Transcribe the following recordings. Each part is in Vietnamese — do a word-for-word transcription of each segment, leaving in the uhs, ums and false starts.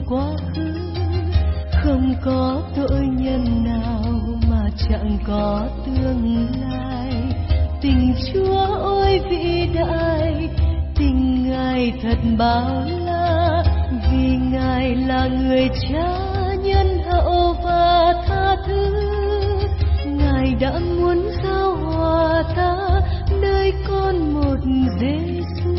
quá khứ. Không có tội nhân nào mà chẳng có tương lai. Tình Chúa ôi vĩ đại, tình Ngài thật bao la, vì Ngài là người Cha nhân hậu và tha thứ. Ngài đã muốn giao hòa ta nơi con một Giêsu.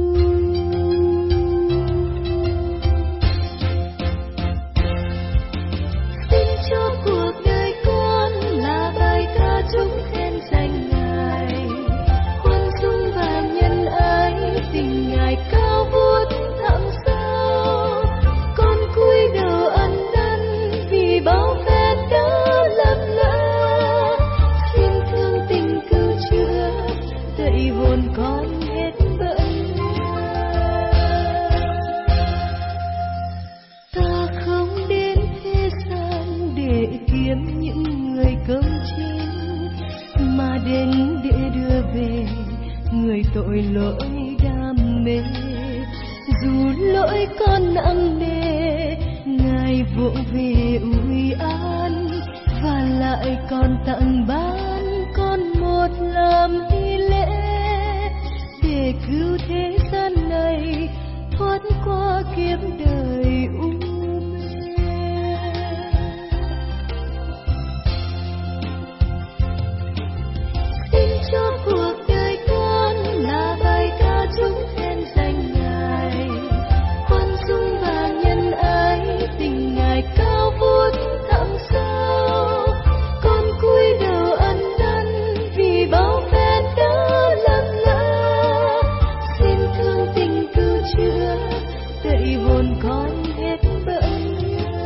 Xin cho cuộc đời con là bài ca chúc khen danh Ngài, khoan dung và nhân ái, tình Ngài cao vút thẳm sâu. Con cúi đầu ân đân vì bao phép đã lầm lỡ. Xin thương tình cứu chữa, dạy hồn con hết bận. Ta không đến thế gian để kiếm những người công chính, mà đến để đưa về người tội lỗi đam mê. Dù lỗi con nặng nề, Ngài vỗ về ủi an, và lại còn tặng ban con một làm hy lễ, để cứu thế gian này thoát qua kiếp đời u mê. Xin cho cuộc đời con là bài ca chúc khen danh Ngài, khoan dung và nhân ái, tình Ngài cao vút thẳm sâu. Con cúi đầu ân đân vì bao phép đã lầm lỡ. Xin thương tình cứu chữa, dạy hồn con hết bận nhớ.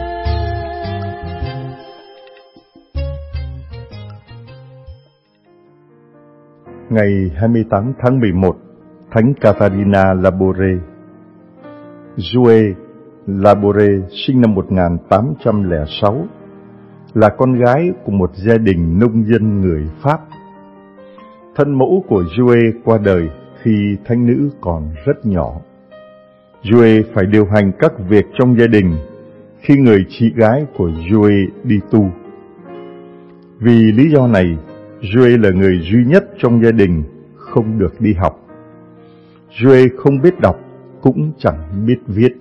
Ngày hai mươi tám tháng mười một, Thánh Catarina Labore. Joe Labore sinh năm một nghìn tám trăm lẻ sáu, là con gái của một gia đình nông dân người Pháp. Thân mẫu của Joe qua đời khi thánh nữ còn rất nhỏ. Joe phải điều hành các việc trong gia đình khi người chị gái của Joe đi tu. Vì lý do này, Joe là người duy nhất trong gia đình không được đi học. Joe không biết đọc, cũng chẳng biết viết.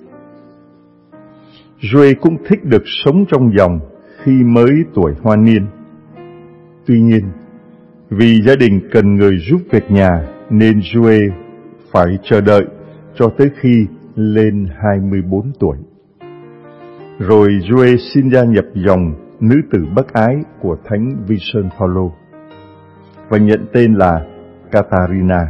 Joe cũng thích được sống trong dòng khi mới tuổi hoa niên. Tuy nhiên, vì gia đình cần người giúp việc nhà nên Joe phải chờ đợi cho tới khi lên hai mươi bốn tuổi. Rồi Joe xin gia nhập dòng nữ tử bác ái của Thánh Vincent Paulo và nhận tên là Catarina.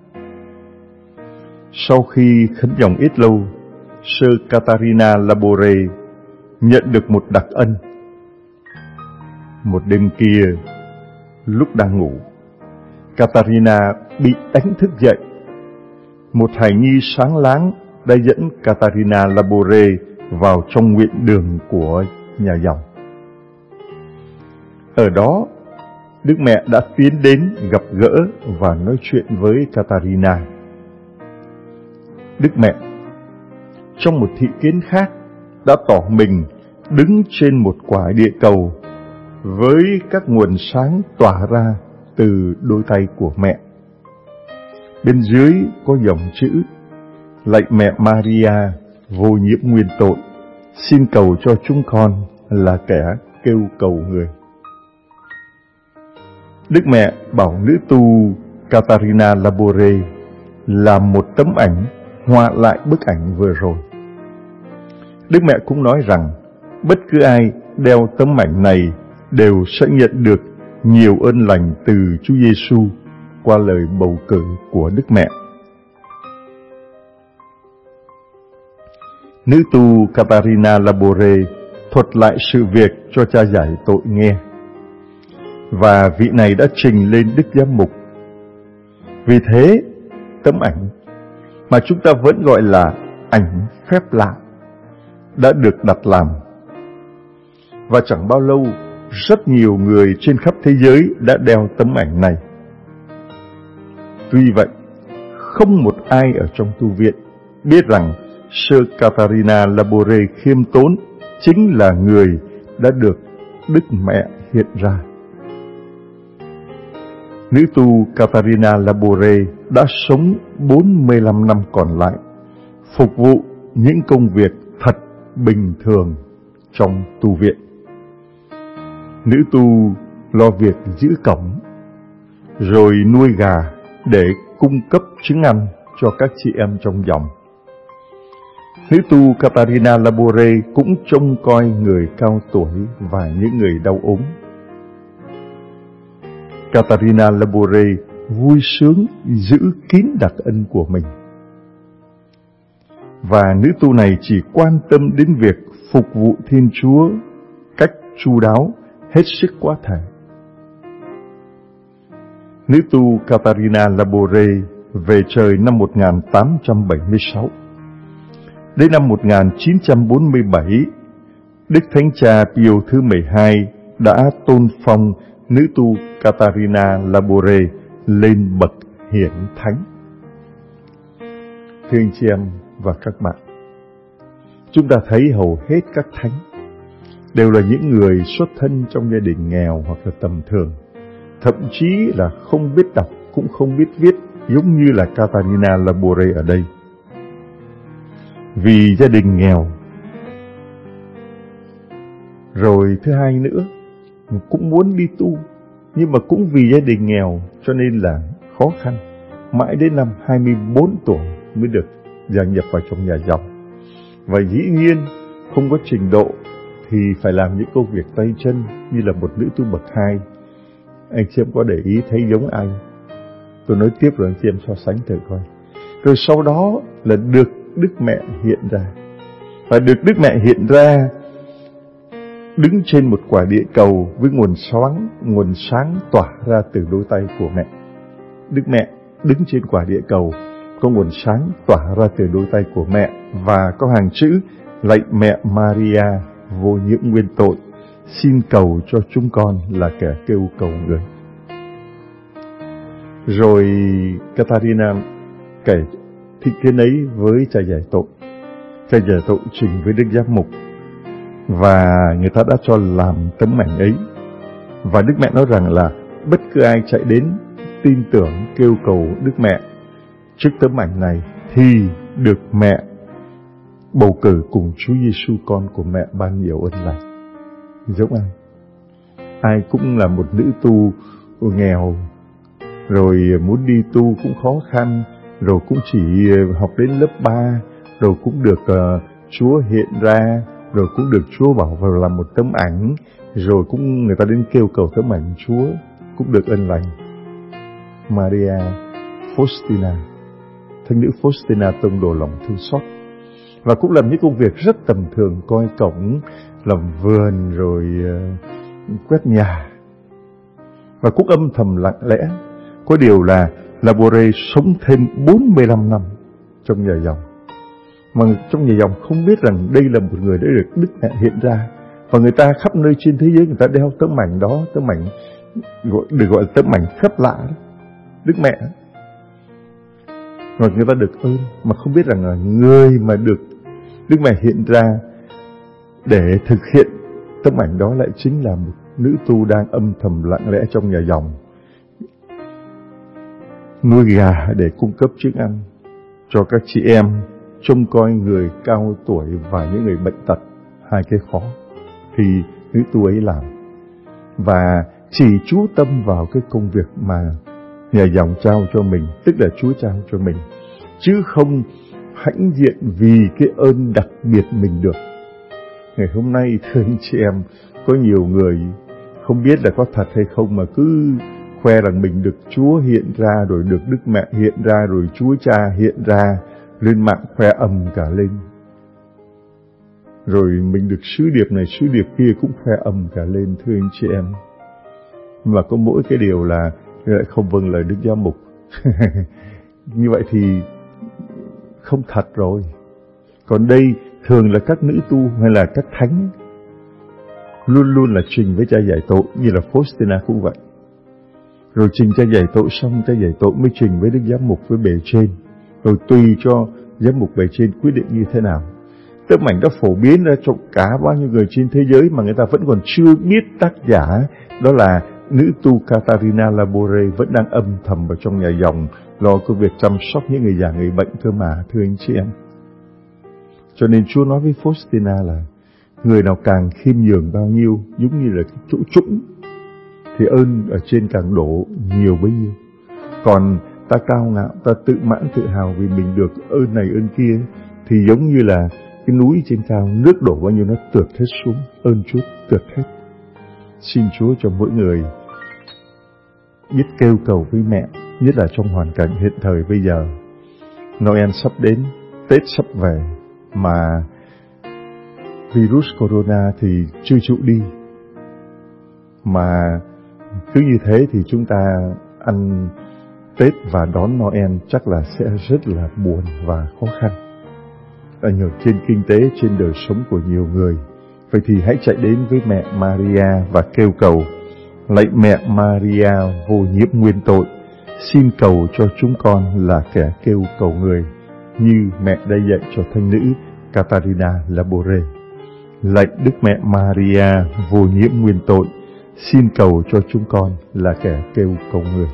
Sau khi khấn dòng ít lâu, Sơ Catarina Labore nhận được một đặc ân. Một đêm kia, lúc đang ngủ, Catarina bị đánh thức dậy. Một hài nhi sáng láng đã dẫn Catarina Labore vào trong nguyện đường của nhà dòng. Ở đó, Đức Mẹ đã tiến đến gặp gỡ và nói chuyện với Catarina. Đức Mẹ, trong một thị kiến khác, đã tỏ mình đứng trên một quả địa cầu với các nguồn sáng tỏa ra từ đôi tay của mẹ. Bên dưới có dòng chữ: Lạy mẹ Maria, vô nhiễm nguyên tội, xin cầu cho chúng con là kẻ kêu cầu người. Đức Mẹ bảo nữ tu Catarina Labore làm một tấm ảnh họa lại bức ảnh vừa rồi. Đức Mẹ cũng nói rằng bất cứ ai đeo tấm ảnh này đều sẽ nhận được nhiều ơn lành từ Chúa Giêsu qua lời bầu cử của Đức Mẹ. Nữ tu Catarina Labore thuật lại sự việc cho cha giải tội nghe, và vị này đã trình lên Đức Giám mục. Vì thế, tấm ảnh mà chúng ta vẫn gọi là ảnh phép lạ đã được đặt làm. Và chẳng bao lâu, rất nhiều người trên khắp thế giới đã đeo tấm ảnh này. Tuy vậy, không một ai ở trong tu viện biết rằng Sơ Catarina Labore khiêm tốn chính là người đã được Đức Mẹ hiện ra. Nữ tu Catarina Labore đã sống bốn mươi lăm năm còn lại, phục vụ những công việc thật bình thường trong tu viện. Nữ tu lo việc giữ cổng, rồi nuôi gà để cung cấp trứng ăn cho các chị em trong dòng. Nữ tu Catarina Labore cũng trông coi người cao tuổi và những người đau ốm. Catarina Labore vui sướng giữ kín đặc ân của mình. Và nữ tu này chỉ quan tâm đến việc phục vụ Thiên Chúa cách chu đáo, hết sức quá thể. Nữ tu Catarina Labore về trời năm một nghìn tám trăm bảy mươi sáu. Đến năm một nghìn chín trăm bốn mươi bảy, Đức Thánh Cha Pio thứ mười hai đã tôn phong nữ tu Catarina Labore lên bậc hiển thánh. Thưa anh chị em và các bạn, chúng ta thấy hầu hết các thánh đều là những người xuất thân trong gia đình nghèo hoặc là tầm thường, thậm chí là không biết đọc cũng không biết viết, giống như là Catarina Labore ở đây. Vì gia đình nghèo, rồi thứ hai nữa cũng muốn đi tu, nhưng mà cũng vì gia đình nghèo cho nên là khó khăn. Mãi đến năm hai mươi bốn tuổi mới được gia nhập vào trong nhà dòng. Và dĩ nhiên không có trình độ thì phải làm những công việc tay chân như là một nữ tu bậc hai. Anh chị em có để ý thấy giống ai? Tôi nói tiếp rồi anh chị em so sánh thử coi. Rồi sau đó là được Đức Mẹ hiện ra. Và được Đức Mẹ hiện ra đứng trên một quả địa cầu với nguồn sáng, nguồn sáng tỏa ra từ đôi tay của mẹ. Đức Mẹ đứng trên quả địa cầu, có nguồn sáng tỏa ra từ đôi tay của mẹ, và có hàng chữ: lạy mẹ Maria vô nhiễm nguyên tội, xin cầu cho chúng con là kẻ kêu cầu người. Rồi Catarina kể thị kiến ấy với cha giải tội. Cha giải tội trình với Đức Giám mục, và người ta đã cho làm tấm ảnh ấy. Và Đức Mẹ nói rằng là bất cứ ai chạy đến tin tưởng kêu cầu Đức Mẹ trước tấm ảnh này thì được mẹ bầu cử cùng Chúa Giêsu con của mẹ ban nhiều ân lành. Giống ai? Ai cũng là một nữ tu nghèo, rồi muốn đi tu cũng khó khăn, rồi cũng chỉ học đến lớp ba, rồi cũng được uh, Chúa hiện ra, rồi cũng được Chúa bảo vào làm một tấm ảnh, rồi cũng người ta đến kêu cầu tấm ảnh Chúa, cũng được ân lành. Maria Faustina, thánh nữ Faustina tông đồ lòng thương xót, và cũng làm những công việc rất tầm thường, coi cổng, làm vườn, rồi uh, quét nhà, và cũng âm thầm lặng lẽ. Có điều là Labore sống thêm bốn mươi lăm năm trong nhà dòng, mà trong nhà dòng không biết rằng đây là một người đã được Đức Mẹ hiện ra. Và người ta khắp nơi trên thế giới người ta đeo tấm ảnh đó, tấm ảnh gọi, được gọi là tấm ảnh phép lạ đó, Đức Mẹ. Và người ta được ơn, mà không biết rằng là người mà được Đức Mẹ hiện ra để thực hiện tấm ảnh đó lại chính là một nữ tu đang âm thầm lặng lẽ trong nhà dòng, nuôi gà để cung cấp trứng ăn cho các chị em, trông coi người cao tuổi và những người bệnh tật, hai cái khó thì nữ tu ấy làm. Và chỉ chú tâm vào cái công việc mà nhà dòng trao cho mình, tức là Chúa trao cho mình, chứ không hãnh diện vì cái ơn đặc biệt mình được. Ngày hôm nay thưa anh chị em, có nhiều người không biết là có thật hay không mà cứ khoe rằng mình được Chúa hiện ra, rồi được Đức Mẹ hiện ra, rồi Chúa Cha hiện ra, lên mạng khoe ầm cả lên. Rồi mình được sứ điệp này, sứ điệp kia cũng khoe ầm cả lên, thưa anh chị em. Mà có mỗi cái điều là lại không vâng lời Đức Giám mục. Như vậy thì không thật rồi. Còn đây thường là các nữ tu hay là các thánh luôn luôn là trình với cha giải tội, như là Faustina cũng vậy. Rồi trình cha giải tội xong, cha giải tội mới trình với Đức Giám mục với bề trên. Rồi tùy cho giám mục bề trên quyết định như thế nào. Tấm ảnh đó phổ biến ra cho cả bao nhiêu người trên thế giới mà người ta vẫn còn chưa biết tác giả, đó là nữ tu Catarina Labore vẫn đang âm thầm ở trong nhà dòng lo công việc chăm sóc những người già người bệnh cơ mà, thưa anh chị em. Cho nên Chúa nói với Faustina là người nào càng khiêm nhường bao nhiêu, giống như là cái chỗ trũng, thì ơn ở trên càng đổ nhiều bấy nhiêu. Còn ta cao ngạo, ta tự mãn tự hào vì mình được ơn này ơn kia, thì giống như là cái núi trên cao, nước đổ bao nhiêu nó trượt hết xuống, ơn Chúa trượt hết. Xin Chúa cho mỗi người biết kêu cầu với mẹ, nhất là trong hoàn cảnh hiện thời bây giờ. Noel sắp đến, Tết sắp về, mà virus corona thì chưa chịu đi. Mà cứ như thế thì chúng ta ăn Tết và đón Noel chắc là sẽ rất là buồn và khó khăn, ảnh hưởng trên kinh tế, trên đời sống của nhiều người. Vậy thì hãy chạy đến với mẹ Maria và kêu cầu: lạy mẹ Maria vô nhiễm nguyên tội, xin cầu cho chúng con là kẻ kêu cầu người, như mẹ đã dạy cho thanh nữ Catarina Labore. Lạy Đức Mẹ Maria vô nhiễm nguyên tội, xin cầu cho chúng con là kẻ kêu cầu người.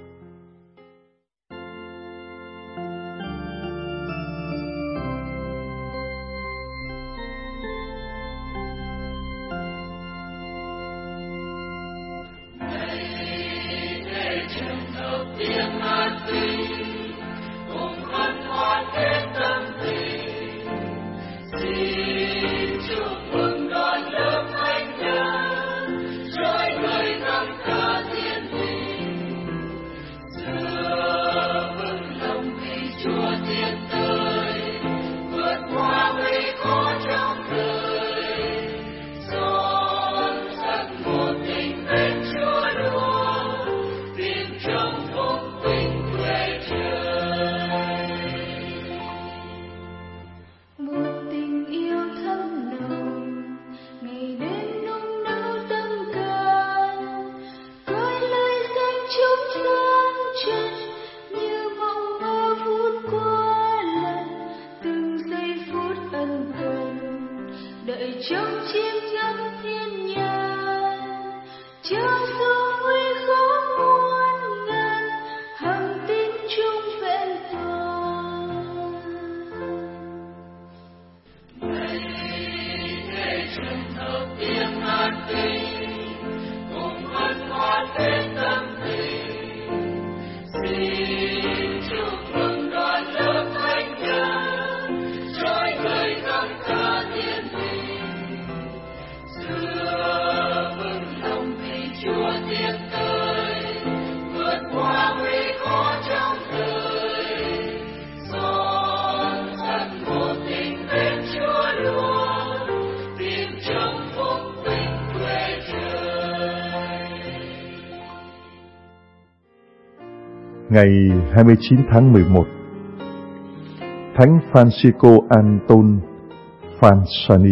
Ngày hai mươi chín tháng mười một, Thánh Francisco Anton Fansani.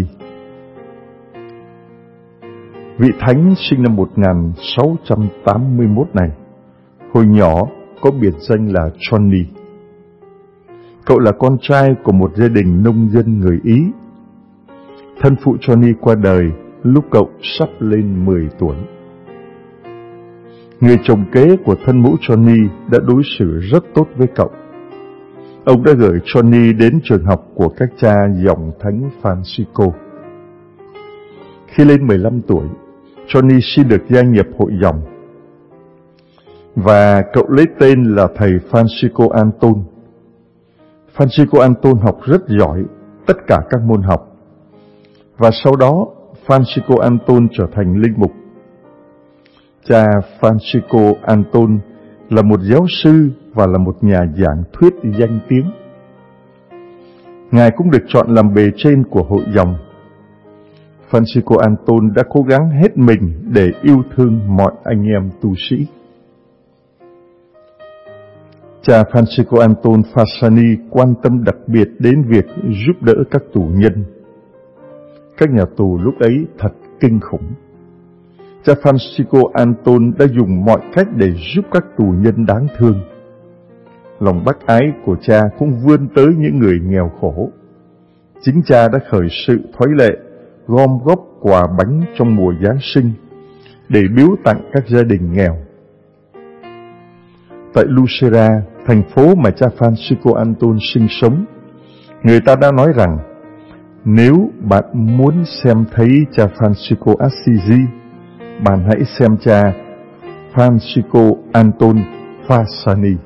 Vị thánh sinh năm một nghìn sáu trăm tám mươi mốt này, hồi nhỏ có biệt danh là Johnny. Cậu là con trai của một gia đình nông dân người Ý. Thân phụ Johnny qua đời lúc cậu sắp lên mười tuổi. Người chồng kế của thân mẫu Johnny đã đối xử rất tốt với cậu. Ông đã gửi Johnny đến trường học của các cha dòng Thánh Francisco. Khi lên mười lăm tuổi, Johnny xin được gia nhập hội dòng, và cậu lấy tên là thầy Francisco Anton. Francisco Anton học rất giỏi tất cả các môn học, và sau đó Francisco Anton trở thành linh mục. Cha Francisco Anton là một giáo sư và là một nhà giảng thuyết danh tiếng. Ngài cũng được chọn làm bề trên của hội dòng. Francisco Anton đã cố gắng hết mình để yêu thương mọi anh em tu sĩ. Cha Francisco Anton Fansani quan tâm đặc biệt đến việc giúp đỡ các tù nhân. Các nhà tù lúc ấy thật kinh khủng. Cha Francisco Anton đã dùng mọi cách để giúp các tù nhân đáng thương. lòng bác ái của Cha cũng vươn tới những người nghèo khổ. Chính Cha đã khởi sự thoái lệ, gom góp quà bánh trong mùa Giáng sinh để biếu tặng các gia đình nghèo. Tại Lucera, thành phố mà cha Francisco Antón sinh sống, người ta đã nói rằng nếu bạn muốn xem thấy cha Francisco Assisi, bạn hãy xem cha Francisco Antón Fasani.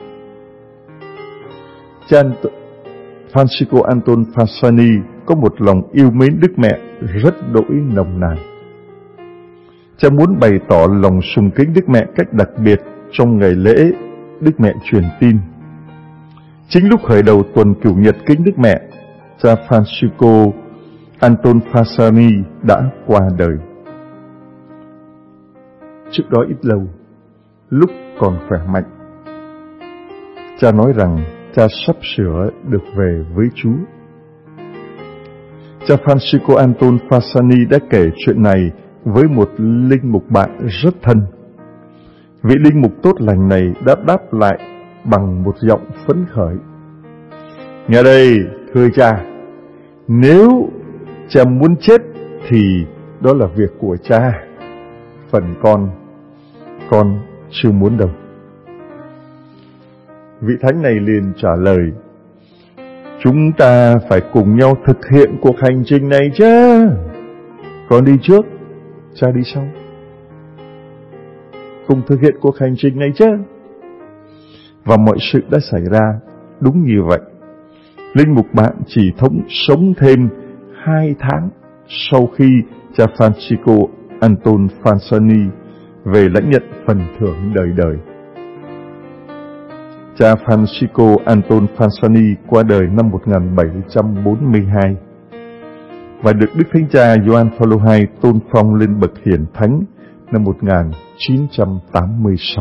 Cha Francisco Antón Fasani có một lòng yêu mến Đức Mẹ rất đỗi nồng nàn. Cha muốn bày tỏ lòng sùng kính Đức Mẹ cách đặc biệt trong ngày lễ Đức Mẹ truyền tin. Chính lúc khởi đầu tuần cửu nhật kính Đức Mẹ, cha Francisco Antón Fasani đã qua đời. Trước đó ít lâu, lúc còn khỏe mạnh, cha nói rằng cha sắp sửa được về với Chúa. Cha Francisco Antón Fasani đã kể chuyện này với một linh mục bạn rất thân. Vị linh mục tốt lành này đã đáp lại bằng một giọng phấn khởi: "Nghe đây, thưa cha, nếu cha muốn chết thì đó là việc của cha. Phần con, con chưa muốn đâu." Vị thánh này liền trả lời: "Chúng ta phải cùng nhau thực hiện cuộc hành trình này chứ. Con đi trước, cha đi sau. Cùng thực hiện cuộc hành trình này chứ." Và mọi sự đã xảy ra đúng như vậy. Linh mục bạn chỉ thống sống thêm hai tháng sau khi cha Francisco Antón Fasani về lãnh nhận phần thưởng đời đời. Cha Francisco Antón Fasani qua đời năm một nghìn bảy trăm bốn mươi hai và được Đức Thánh Cha Gioan Phaolô đệ nhị tôn phong lên bậc hiển thánh năm một nghìn chín trăm tám mươi sáu.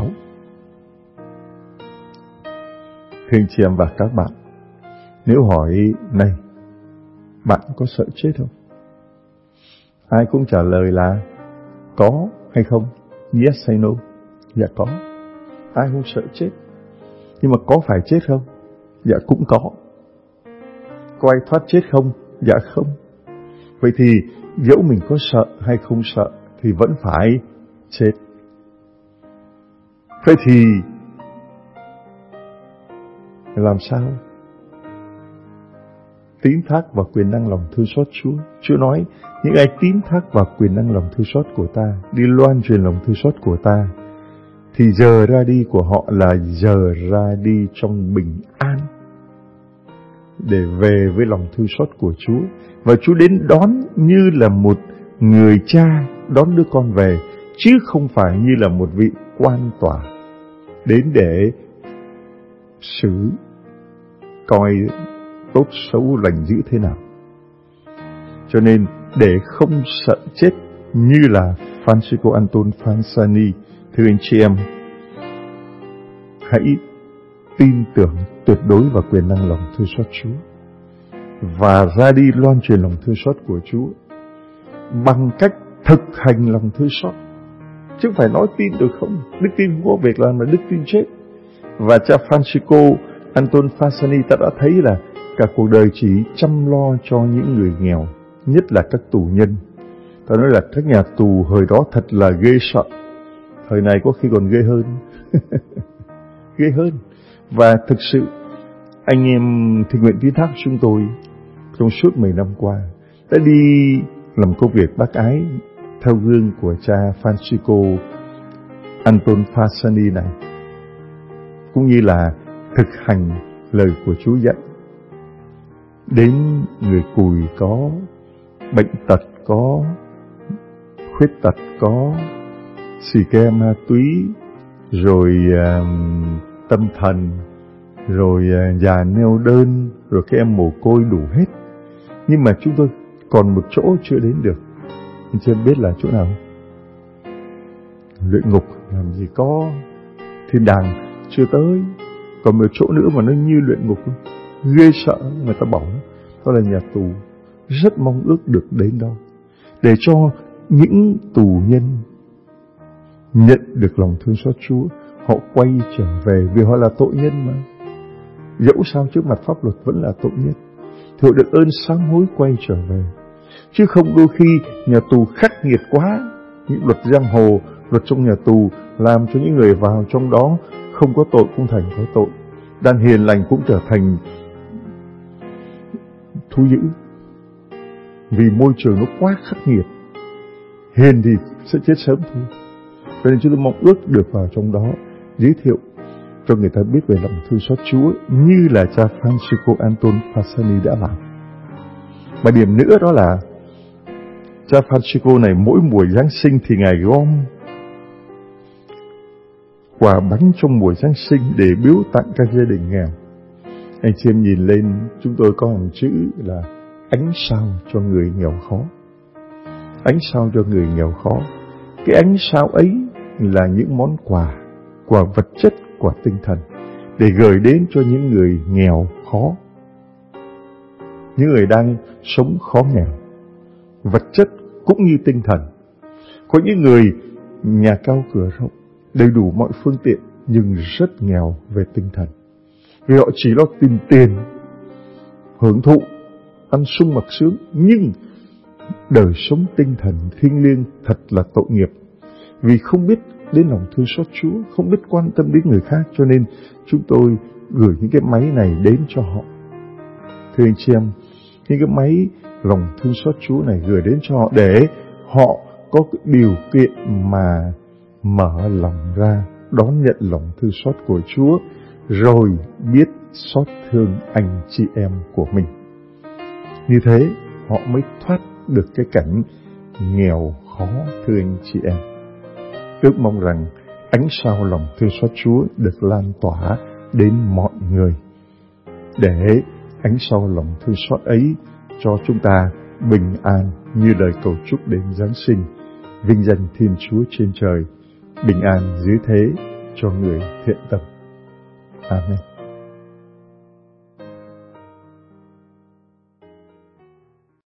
Thưa anh chị em và các bạn, nếu hỏi này, bạn có sợ chết không? Ai cũng trả lời là có hay không? Yes hay no? Dạ có. Ai không sợ chết? Nhưng mà có phải chết không? Dạ cũng có. Có ai thoát chết không? Dạ không. Vậy thì dẫu mình có sợ hay không sợ thì vẫn phải chết. Vậy thì làm sao? Tín thác vào quyền năng lòng thương xót Chúa. Chúa nói, những ai tín thác vào quyền năng lòng thương xót của ta, đi loan truyền lòng thương xót của ta, thì giờ ra đi của họ là giờ ra đi trong bình an, để về với lòng thương xót của Chúa. Và Chúa đến đón như là một người cha đón đứa con về, chứ không phải như là một vị quan tòa đến để xử coi tốt xấu lành dữ thế nào. Cho nên để không sợ chết như là Francisco Antón Fasani, thưa anh chị em, hãy tin tưởng tuyệt đối vào quyền năng lòng thương xót Chúa và ra đi loan truyền lòng thương xót của Chúa bằng cách thực hành lòng thương xót, chứ không phải nói tin được không. Đức tin không có việc làm là đức tin chết. Và cha Francisco Antón Fasani ta đã thấy là cả cuộc đời chỉ chăm lo cho những người nghèo, nhất là các tù nhân. Ta nói là các nhà tù hồi đó thật là ghê sợ. Thời này có khi còn ghê hơn. Ghê hơn. Và thực sự anh em thiện nguyện tín thác chúng tôi trong suốt mười năm qua đã đi làm công việc bác ái theo gương của cha Francisco Antón Fasani này, cũng như là thực hành lời của Chúa dạy. Đến người cùi có, bệnh tật có, khuyết tật có, xì ke ma túy, rồi uh, tâm thần, rồi uh, già neo đơn, rồi các em mồ côi đủ hết. Nhưng mà chúng tôi còn một chỗ chưa đến được. Anh chưa biết là chỗ nào? Luyện ngục làm gì có, thiên đàng chưa tới. Còn một chỗ nữa mà nó như luyện ngục, ghê sợ, người ta bảo đó là nhà tù. Rất mong ước được đến đó, để cho những tù nhân nhận được lòng thương xót Chúa, họ quay trở về vì họ là tội nhân mà. dẫu sao trước mặt pháp luật vẫn là tội nhân, thì họ được ơn sám hối quay trở về. Chứ không đôi khi nhà tù khắc nghiệt quá, những luật giang hồ, luật trong nhà tù làm cho những người vào trong đó không có tội cũng thành có tội, đàn hiền lành cũng trở thành thú dữ, vì môi trường nó quá khắc nghiệt. Hiền thì sẽ chết sớm thôi. Cho nên chúng tôi mong ước được vào trong đó, giới thiệu cho người ta biết về lòng thương xót Chúa như là cha Francisco Anton Fasani đã làm. Và điểm nữa đó là cha Francisco này mỗi mùa Giáng sinh thì Ngài gom quà bánh trong mùa Giáng sinh để biếu tặng các gia đình nghèo. Anh chị em nhìn lên, chúng tôi có hàng chữ là ánh sao cho người nghèo khó. Ánh sao cho người nghèo khó. Cái ánh sao ấy là những món quà, quà vật chất, quà tinh thần, để gửi đến cho những người nghèo khó, những người đang sống khó nghèo, vật chất cũng như tinh thần. Có những người nhà cao cửa rộng, đầy đủ mọi phương tiện, nhưng rất nghèo về tinh thần, vì họ chỉ lo tìm tiền, hưởng thụ, ăn sung mặc sướng, nhưng đời sống tinh thần thiêng liêng thật là tội nghiệp, vì không biết đến lòng thương xót Chúa, không biết quan tâm đến người khác. Cho nên chúng tôi gửi những cái máy này đến cho họ. Thưa anh chị em, những cái máy lòng thương xót Chúa này gửi đến cho họ để họ có cái điều kiện mà mở lòng ra, đón nhận lòng thương xót của Chúa, rồi biết xót thương anh chị em của mình. Như thế họ mới thoát được cái cảnh nghèo khó, thưa anh chị em. Ước mong rằng ánh sao lòng thương xót Chúa được lan tỏa đến mọi người, để ánh sao lòng thương xót ấy cho chúng ta bình an như lời cầu chúc đến Giáng sinh. Vinh danh Thiên Chúa trên trời, bình an dưới thế cho người thiện tâm. Amen.